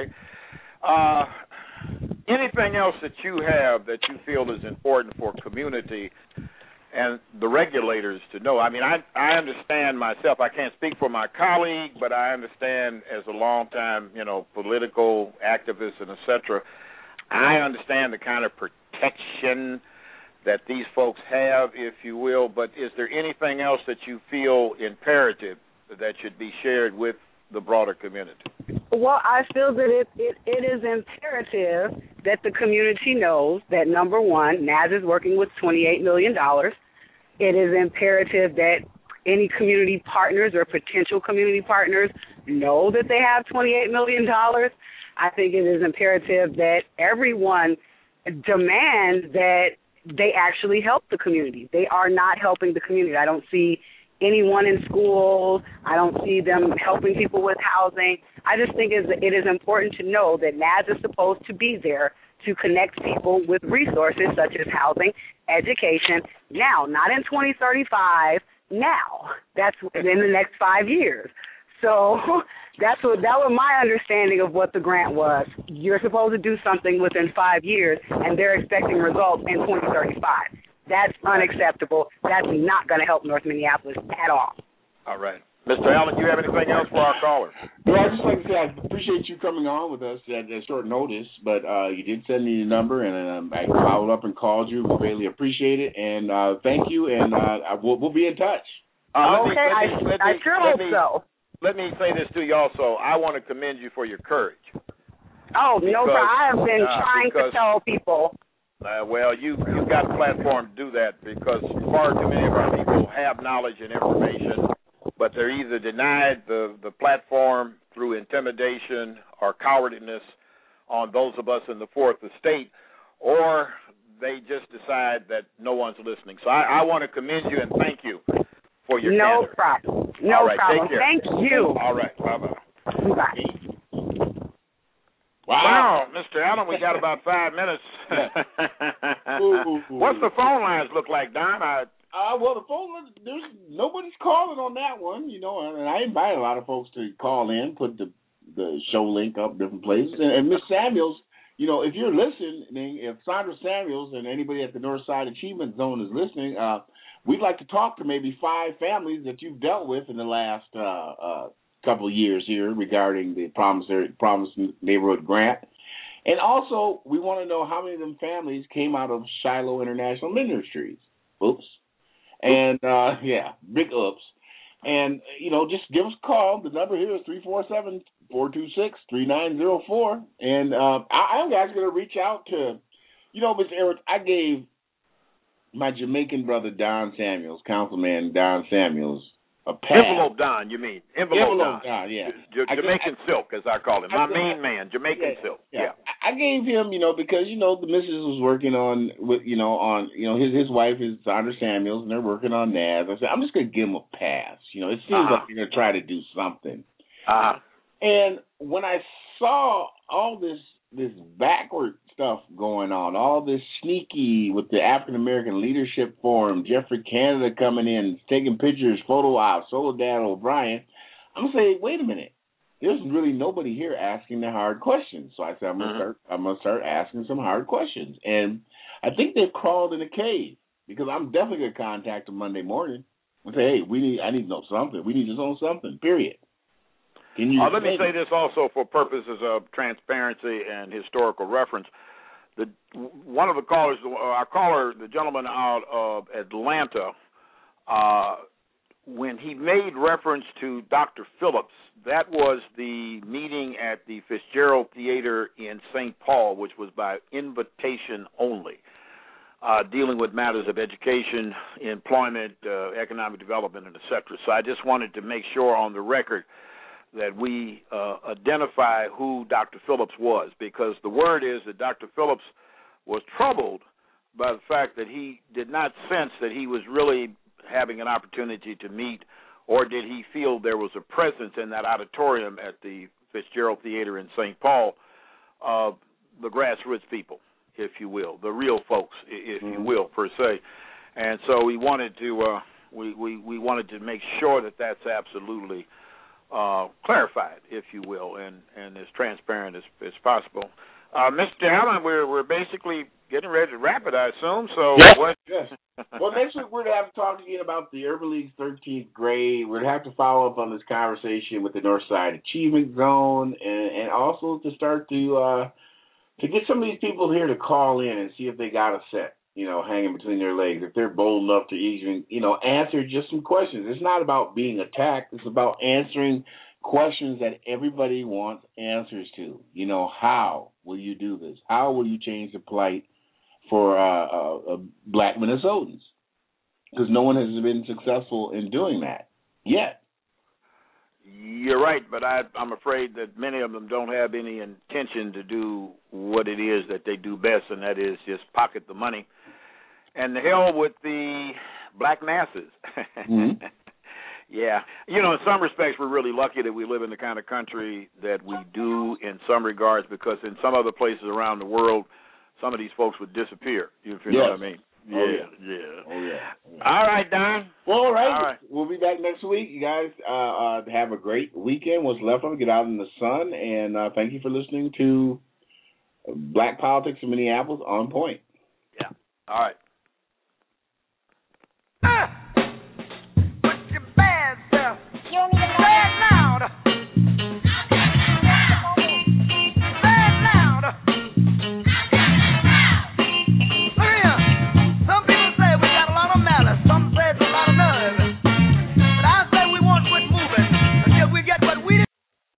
Anything else that you have that you feel is important for community and the regulators to know? I mean, I understand myself. I can't speak for my colleague, but I understand as a long-time, political activist and et cetera, I understand the kind of protection that these folks have, if you will, but is there anything else that you feel imperative that should be shared with the broader community? Well, I feel that it is imperative that the community knows that, number one, NAS is working with $28 million. It is imperative that any community partners or potential community partners know that they have $28 million. I think it is imperative that everyone demand that they actually help the community. They are not helping the community. I don't see anyone in schools. I don't see them helping people with housing. I just think it is important to know that NAS is supposed to be there to connect people with resources such as housing, education, now, not in 2035, now. That's in the next 5 years. So that was my understanding of what the grant was. You're supposed to do something within 5 years, and they're expecting results in 2035. That's unacceptable. That's not going to help North Minneapolis at all. All right. Mr. Allen, do you have anything else for our caller? Well, I'd just like to say I appreciate you coming on with us at short notice, but you did send me your number, and I followed up and called you. We greatly appreciate it, and thank you, and we'll be in touch. I sure hope so. Let me say this to you also. I want to commend you for your courage. Oh, no problem. I have been trying to tell people. Well, you've got a platform to do that because far too many of our people have knowledge and information, but they're either denied the platform through intimidation or cowardliness, on those of us in the fourth estate, or they just decide that no one's listening. So I want to commend you and thank you for your No candor. problem. No All right, problem. take care. Thank you. All right, bye-bye. Bye. Wow, Mr. Allen, we got about 5 minutes. What's the phone lines look like, Don? Well, the phone, nobody's calling on that one, you know, and I invite a lot of folks to call in, put the show link up different places. And Miss Samuels, you know, if you're listening, if Sandra Samuels and anybody at the Northside Achievement Zone is listening, we'd like to talk to maybe 5 families that you've dealt with in the last couple of years here regarding the Promise Neighborhood Grant. And also, we want to know how many of them families came out of Shiloh International Ministries. Oops. And, big oops. And, you know, just give us a call. The number here is 347-426-3904. And I'm guys going to reach out to, you know, Mr. Edwards, I gave my Jamaican brother Don Samuels, Councilman Don Samuels, a pass. Envelope Don, you mean. Envelope Don, yeah. Jamaican Silk, as I call him. My main man, Jamaican Silk. Yeah. I gave him, you know, because, you know, the missus was working on his wife is Sandra Samuels, and they're working on NAS. I said, I'm just going to give him a pass. You know, it seems like you're going to try to do something. And when I saw all this backward stuff going on, all this sneaky with the African American Leadership Forum, Jeffrey Canada coming in, taking pictures, photo ops, Soledad O'Brien, I'm going to say, wait a minute. There's really nobody here asking the hard questions. So I said, I'm gonna start asking some hard questions. And I think they've crawled in a cave, because I'm definitely going to contact them Monday morning and say, hey, I need to know something. We need to know something, period. Let me say this also for purposes of transparency and historical reference. One of the callers, our caller, the gentleman out of Atlanta, when he made reference to Dr. Phillips, that was the meeting at the Fitzgerald Theater in St. Paul, which was by invitation only, dealing with matters of education, employment, economic development, and et cetera. So I just wanted to make sure on the record that we identify who Dr. Phillips was, because the word is that Dr. Phillips was troubled by the fact that he did not sense that he was really having an opportunity to meet, or did he feel there was a presence in that auditorium at the Fitzgerald Theater in St. Paul of the grassroots people, if you will, the real folks, if you will, per se. And so we wanted to we wanted to make sure that that's absolutely clarified, if you will, and as transparent as possible. Mr. Allen, we're basically getting ready to wrap it, I assume. So yes. Well, next week we're going to have to talk again about the Urban League's 13th grade. We're going to have to follow up on this conversation with the Northside Achievement Zone, and also to start to get some of these people here to call in and see if they got a set, you know, hanging between their legs, if they're bold enough to even, you know, answer just some questions. It's not about being attacked. It's about answering questions that everybody wants answers to. You know, how will you do this? How will you change the plight for black Minnesotans? Because no one has been successful in doing that yet. You're right, but I'm afraid that many of them don't have any intention to do what it is that they do best, and that is just pocket the money. And the hell with the black masses. Mm-hmm. Yeah. You know, in some respects, we're really lucky that we live in the kind of country that we do in some regards, because in some other places around the world, some of these folks would disappear, if you know what I mean. Yeah. Oh, yeah. All right, Don. Well, all right. We'll be back next week. You guys have a great weekend. What's left of it, get out in the sun, and thank you for listening to Black Politics in Minneapolis On Point. Yeah. All right.